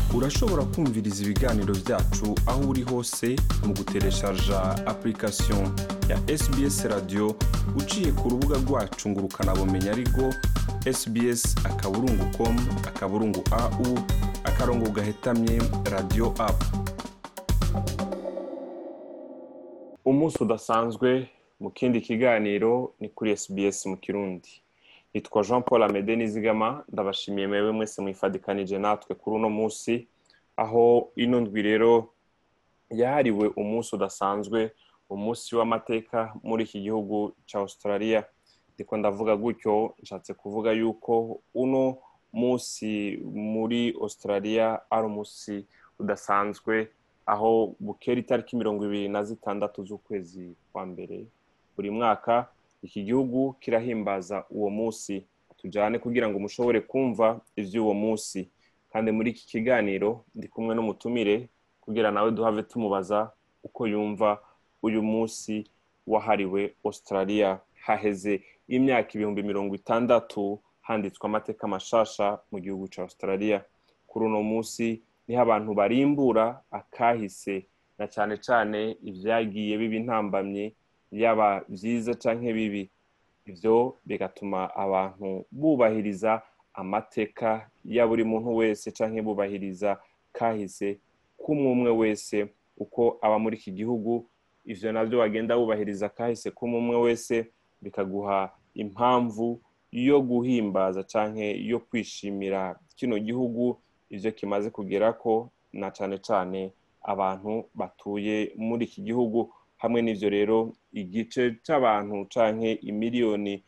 Urashobora kumviriza ibiganiro byacu aho uri hose mu gutereshaja application ya SBS Radio uciye ku rubuga rwacu ngurukanabumenyi arigo sbs.com/au akarongo gahetamye radio app. Umunsi udasanzwe mu kindi kiganiro ni kuri SBS mu Kirundi. Nitwa Jean Paul Amede Nizigama, ndabashimiye mwewe mwese mwifadikanije natwe kuri uno munsi, aho ino ndwi rero yahariwe umunsi udasanzwe, umunsi w'amateka muri iki gihugu ca Australia. Ndiko ndavuga gutyo nshatse kuvuga yuko uno munsi muri Australia ari umunsi udasanzwe, aho bukera itariki 26 z'ukwezi kwa mbere buri mwaka iki gihugu kirahimbaza uwo munsi. Tujane kugira ngo mushobore kumva ivy'uwo munsi, kandi muri iki kiganiro ndi kumwe n'umutumire kugira nawe duhave tumubaza uko yumva uyu munsi wahariwe Australia. Haheze imyaka 60 handitswe amateka mashasha mu gihugu ca Australia. Kuri uno munsi niho abantu barimbura akahise, na cane cane ivyagiye biba intambamye, yaba vyiza canke bibi. Ivyo bigatuma abantu bubahiriza amateka ya buri muntu wese canke bubahiriza kahise k'umwe wese uko aba muri iki gihugu. Ivyo navyo bagenda bubahiriza kahise k'umwe wese bikaguha impamvu yo guhimbaza canke yo kwishimira kino gihugu ivyo kimaze kugerako, na cane cane abantu batuye muri iki gihugu. Hamwe n'ivyo rero igice c'abantu canke imiliyoni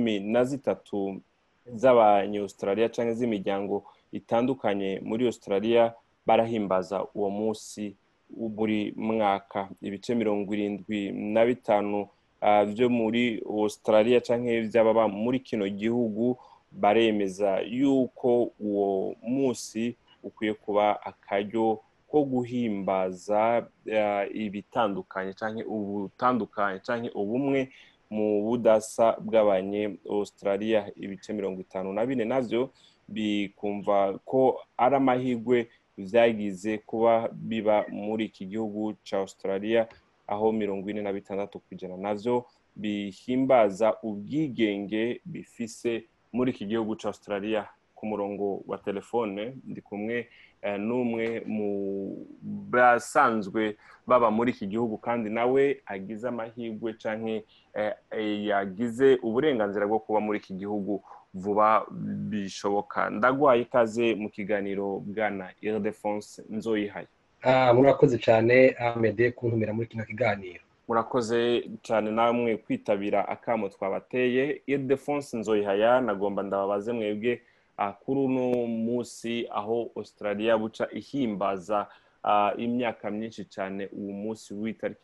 13 z'abanya-Australia canke z'imiryango itandukanye muri Australia barahimbaza uwo munsi buri mwaka. Ibice 75 vyo muri Australia canke vy'ababa muri kino gihugu baremeza yuko uwo munsi ukwiye kuba akaryo ko guhimbaza ibitandukanye canke ubutandukanye canke ubumwe mu budasa bw'abanye Australia. Ibice 54 navyo bikumva ko ari amahirwe vyagize kuba biba muri iki gihugu ca Australia, aho 46% navyo bihimbaza ubwigenge bifise muri iki gihugu ca Australia. Ku murongo wa telefone ndi kumwe n'umwe mu basanzwe baba muri iki gihugu, kandi nawe agize amahirwe canke yagize uburenganzira bwo kuba muri iki gihugu vuba bishoboka. Ndagwaye ikaze mu kiganiro bwana Ildefonse Nzoyihaye. Murakoze cyane Amede kuntumira muri kino kiganiro. Murakoze cyane namwe kwitabira akamo twabateye. Ildefonse Nzoyihaye, nagomba ndababaze mwebwe kuri uno munsi aho Australia buca ihimbaza imyaka myinshi cyane uwo munsi w'itariki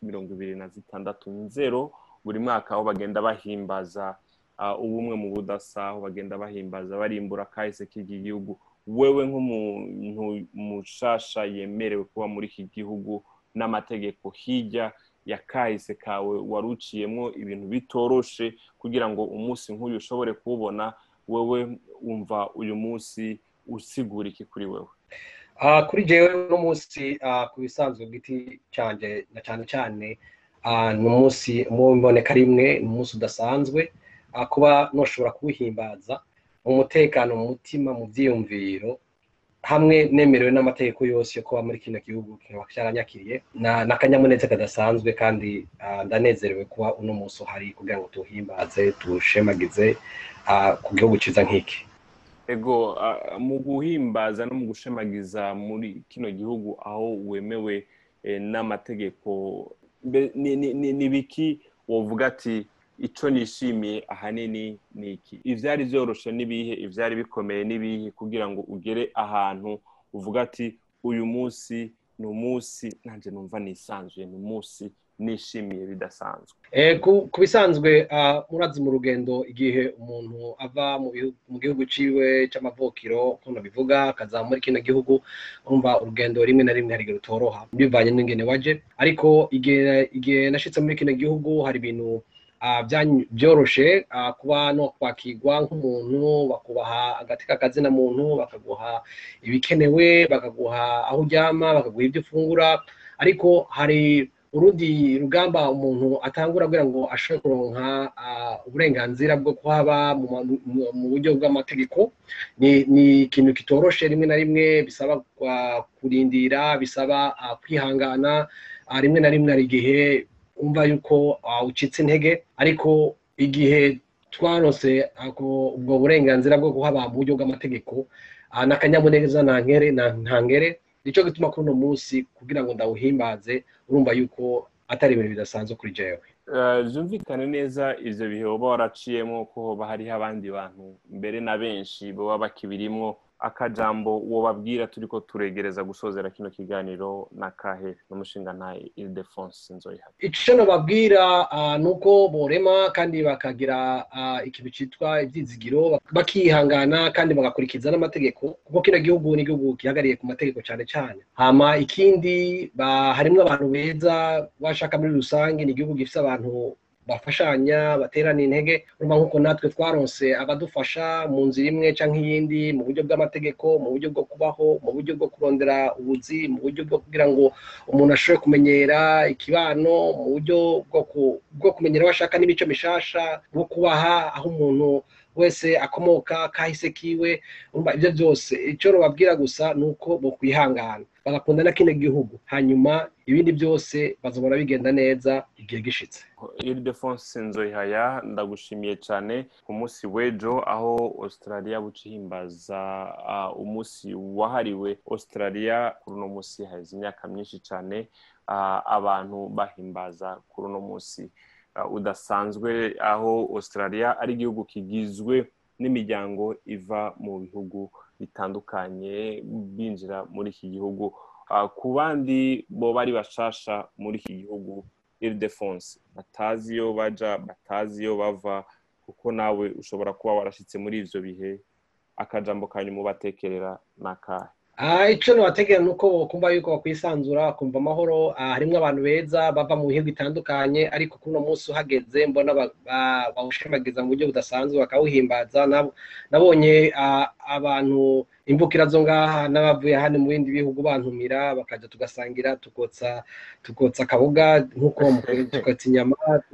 26 buri mwaka, aho bagenda bahimbaza ubumwe mu budasa, aho bagenda bahimbaza barimbura kahise k'iki gihugu. Wewe nk'umuntu mushasha yemerewe kuba muri iki gihugu n'amategeko, hirya ya kahise kawe waruciyemwo ibintu bitoroshe kugira ngo umunsi nk'uyu ushobore kuwubona, wewe umva uyu munsi usigura iki kuri wewe? Kuri jewe no munsi ku bisanzwe bw'iti canje, na cyane cyane no munsi mu mboneka rimwe, no munsi udasanzwe kuba noshobora kuwuhimbaza mu mutekano, mu mutima, mu vyiyumviro, hamwe nemerewe n'amategeko yose yo kuba muri kino gihugu kikaba cyaranyakiriye. N'akanyamuneza kadasanzwe, kandi ndanezerewe kuba uno munsi uhari kugira ngo tuhimbaze, tushemagize ku gihugu ciza nk'iki. Ego, mu guhimbaza no mu gushemagiza muri kino gihugu aho wemewe n'amategeko, ni biki wovuga ati ico nishimiye ahanini ni iki? Ivyari vyoroshe nibihe, ivyari bikomeye nibihe kugira ngo ugere ahantu uvuga ati uyu munsi ni umunsi nanje numva nisanzuye, ni umunsi nishimiye bidasanzwe? Ku bisanzwe murazi mu rugendo igihe umuntu ava mu gihugu ciwe c'amavukiro kuno bivuga akaza muri kino gihugu, urumva urugendo rimwe na rimwe hari rutoroha bivanye n'ingene waje. Ariko igihe nashitse muri kino gihugu hari ibintu byoroshe kuba no kwakirwa nk'umuntu, bakubaha agateka kazina muntu, bakaguha ibikenewe, bakaguha aho uryama, bakaguha ibyo ufungura. Ariko hari urundi rugamba umuntu atangura kugira ngo ashobore kuronka uburenganzira bwo kuhaba mu buryo bw'amategeko. Ni ikintu kitoroshe, rimwe na rimwe bisaba kurindira, bisaba kwihangana, rimwe na rimwe hari igihe umva yuko ucitse intege. Ariko igihe twarose ubwo burenganzira bwo kuhaba mu buryo bw'amategeko, n'akanyamuneza ntangere, nicyo gituma kuri uno munsi kugira ngo ndawuhimbaze, urumva yuko atari ibintu bidasanzwe kuri jewe. Byumvikane neza ivyo bihe uba waraciyemo ko hoba hariho abandi bantu mbere na benshi baba bakibirimwo. Akajambo wobabwira turiko turegereza gusozera kino kiganiro nakahe n'umushinga nta Ildefonse Nzoyiha? Ico nobabwira nuko borema kandi bakagira ikintu citwa ivyizigiro, bakihangana kandi bagakurikiza n'amategeko, kuko kino gihugu ni igihugu gihagariye ku mategeko cyane cyane. Hama ikindi harimwo abantu beza bashaka muri rusange, ni igihugu gifise abantu bafashanya, baterana intege. Urumva nkuko natwe twaronse abadufasha mu nzira imwe canke iyindi, mu buryo bw'amategeko, mu buryo bwo kubaho, mu buryo bwo kurondera ubuzi, mu buryo bwo kugira ngo umuntu ashobore kumenyera ikibano, mu buryo bwo kumenyera aho ashaka n'imico mishasha, bwo kubaha aho umuntu wese akomoka, kahise kiwe. Urumva ivyo byose ico robabwira gusa nuko bo kwihangana, bagakunda na kino gihugu, hanyuma ibindi byose bazobora bigenda neza igihe gishitse. Ildefonse Nzoyiha, ndagushimiye cyane ku munsi w'ejo aho Australia bucihimbaza umunsi wahariwe Australia. Kuri uno munsi haheze imyaka myinshi cyane abantu bahimbaza kuri uno munsi udasanzwe, aho Australia ari igihugu kigizwe n'imiryango iva mu bihugu bitandukanye binjira muri iki gihugu. Ku bandi bo bari bashasha muri iki gihugu, Ildefonse, batazi iyo baja, batazi iyo bava, kuko nawe ushobora kuba warashitse muri ivyo bihe, akajambo kanyuma ubatekerera nakahe? Ico nobategera nuko kumva yuko bakwisanzura, kumva amahoro. Harimwo abantu beza bava mu bihugu bitandukanye, ariko kuno munsi uhageze mbona bawushimagiza mu buryo budasanzwe, bakawuhimbaza. Nabonye abantu imvukira zo ngaha n'abavuye hano mu bindi bihugu bantumira, bakaja tugasangira, tukotsa akaboga nk'uko tukotsa inyama,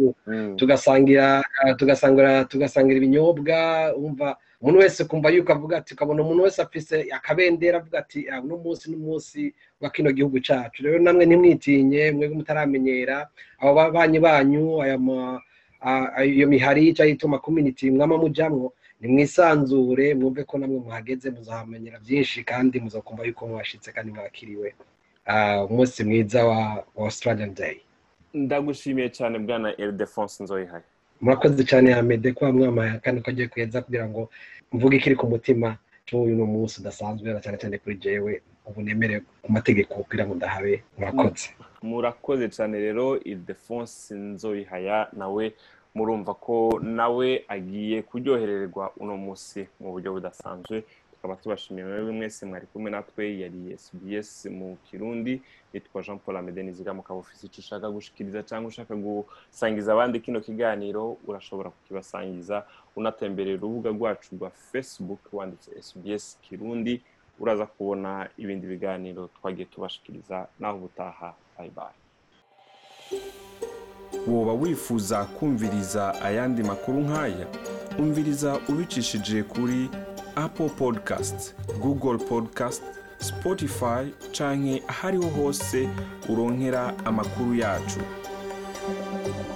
tugasangira ibinyobwa. Umva umuntu wese kumva yuko avuga ati, ukabona umuntu wese afise akabendera avuga ati uno munsi wa kino gihugu cacu. Rero namwe ntimwitinye, mwebwe mutaramenyera abo babanyi banyu, iyo mihari cyayituma community mwama mujamwo, nimwisanzure, mwumve ko namwe muhageze, muzahamenyera byinshi kandi muzakumva yuko mwashitse kandi mwakiriwe. Umunsi mwiza wa Australian Day. Ndagushimiye cyane bwana Ildefonse Nzoyiha. Murakoze cyane Amede kwa mwama kandi ko agiye kuyeza kugira ngo mvuge ikiri ku mutima cy'uyu no munsi udasanzwe, cyane cyane kuri jewe ubu nemere ku mategeko kugira ngo ndahabe. Murakoze cyane rero Ildefonse Nzoyiha, nawe murumva ko nawe agiye kuryohererwa uno munsi mu buryo budasanzwe. Tukaba tubashimiye mwe mwese mwari kumwe natwe. Yari SBS mu Kirundi, nitwa Jean Paul Amede Nizigama. Ukaba ufise icyo ushaka gushikiriza cyangwa ushaka gusangiza abandi kino kiganiro, urashobora kukibasangiza unatemberera urubuga rwacu rwa Facebook wanditse SBS Kirundi, uraza kubona ibindi biganiro twagiye tubashikiriza. Naho ubutaha, bye bye. Woba wifuza kumviriza ayandi makuru nk'aya? Umviriza ubicishije kuri Apple Podcast, Google Podcast, Spotify canke ahariho hose uronkera amakuru yacu.